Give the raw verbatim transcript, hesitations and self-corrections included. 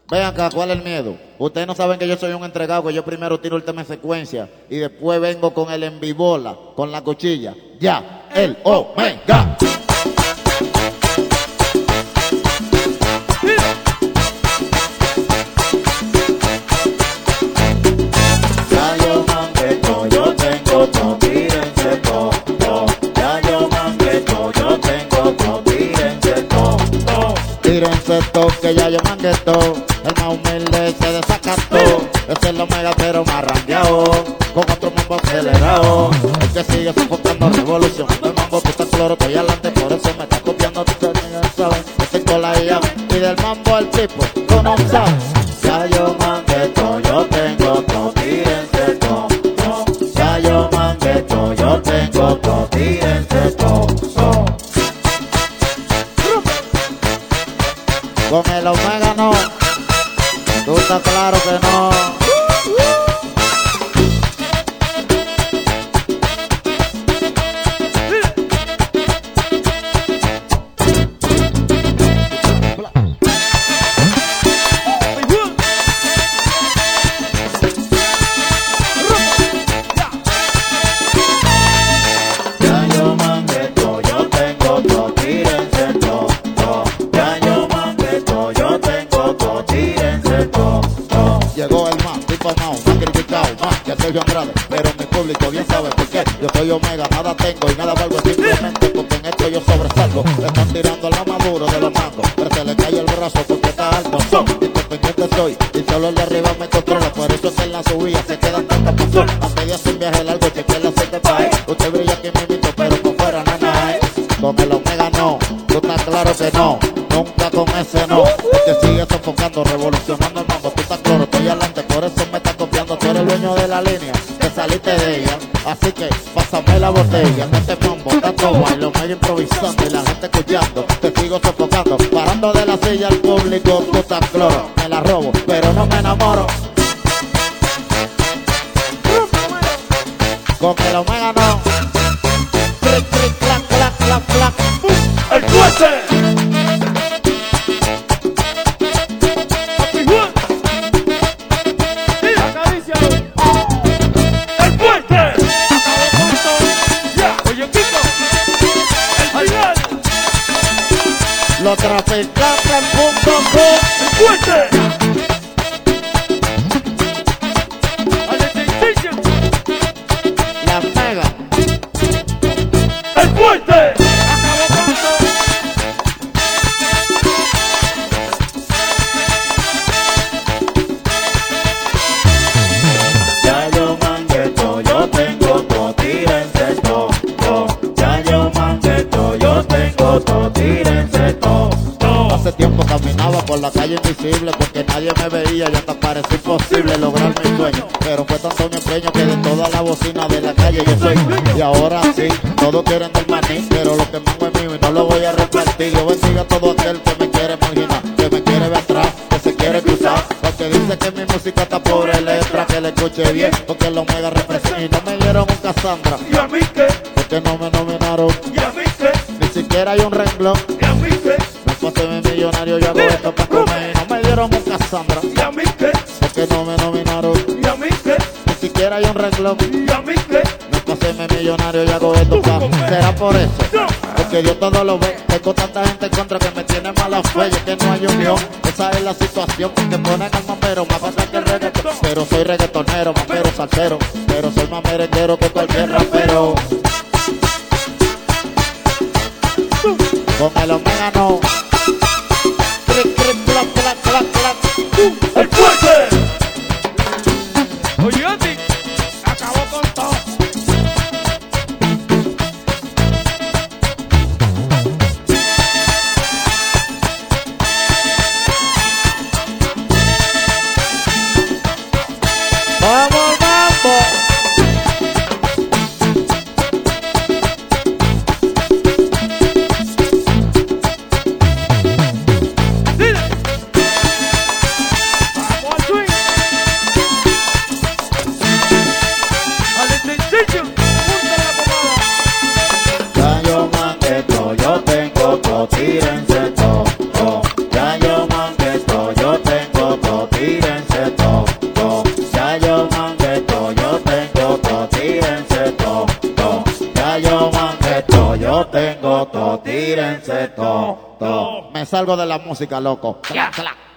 Ven acá, ¿cuál es el miedo? Ustedes no saben que yo soy un entregado, que yo primero tiro el tema en secuencia y después vengo con el envibola, con la cuchilla. Ya, el Omega. Ya yo mangué todo, yo tengo todo, tírense todo. Ya yo mangué todo, yo tengo todo, tírense todo. Tírense todo, que ya yo mangué todo. El más humilde se desacató. Es el Omega pero más rangueado, con otro mambo acelerado. El que sigue sofocando revolucionando el mambo, puta cloro, estoy adelante, por eso me está copiando. Tú sabes, estoy con la I A y del mambo el tipo, tú no sabes. Ya yo mangué todo, yo tengo todo, tírense todo. Ya yo mangué todo, yo tengo todo, tírense todo. Con el Omega no, tú estás claro que no. Ya yo mangué todo, yo tengo todo, tírense todo. Ya yo mangué todo, yo tengo todo, tírense todo. Llegó el más difamado, más criticado, más que Sergio Andrade, pero mi público bien sabe por qué. Yo soy Omega, nada tengo y nada valgo, simplemente porque en esto yo sobresalgo. Le están tirando al más maduro de los mangos, pero se le cae el brazo porque está alto. Son independiente soy y solo el de arriba me controla, por eso es que en la subida se quedan tantas personas. A medias un viaje largo, cheque el aceite país. Usted brilla aquí mismito, pero por fuera nada es. Con el Omega no, tú estás claro que no, nunca con ese no. El que sigue sofocando, revolucionando el mambo, tú estás claro, estoy adelante, por eso me estás copiando. Tú eres el dueño de la línea, que saliste de ella, así que pásame la botella. En este mambo, tanto baile, Omega improvisando y la gente escuchando. Te sigo sofocando, parando de la silla al público, tú estás claro, me la robo, pero no me enamoro. Con el Omega no. Cric, cric, clac, clac, clac, clac. ¡El fuerte! ¡El fuerte! Oye, Kiko, el final. Los traficantes en punto com. ¡El fuerte! ¡Al Sensation! La Mega. ¡El fuerte! Ya yo mangué todo, yo tengo todo, tírense todo. Ya yo mangué todo, yo tengo todo, tírense todo. Hace tiempo caminaba por la calle invisible porque nadie me veía y hasta parecía imposible lograr mi sueño. Pero fue tanto mi empeño que de toda la bocina de la calle yo soy. Y ahora sí, todos quieren del maní, pero lo que mango es mío y no lo voy a repartir. Yo bendiga a todo aquel que me quiere marginar, que me quiere ver atrás, que se quiere cruzar. Porque dice que mi música está pobre letra, que le escuche bien, porque el Omega representa. Y no me dieron un Cassandra, ¿Y a mí qué? porque no me nominaron, ¿Y a mí qué? ni siquiera hay un renglón. ¿Y a mí qué? Pasé mi millonario, yo hago esto para comer. No me dieron un Cassandra, ¿Y a mí qué? porque no me nominaron, ¿Y a mí qué? ni siquiera hay un renglón. ¿Y a mí qué? Me pasé mi millonario, yo hago esto para. ¿Será por eso? Porque Dios todo lo ve. Tengo tanta gente en contra que me tiene mala fe. Y es que no hay unión, esa es la situación. Que ponen al mamero más fácil que el reggaetón. Pero soy reggaetonero, mamero, salsero. Pero soy más merenguero que cualquier rapero. Con el Omega no. Cric, cric, clac, clac, clac, clac. ¡El fuerte! Oye, Andy, acabó con todo. Vamos, vamos. tírense todo, yo tengo todo, tírense todo, todo. Me salgo de la música, loco. Cla, cla.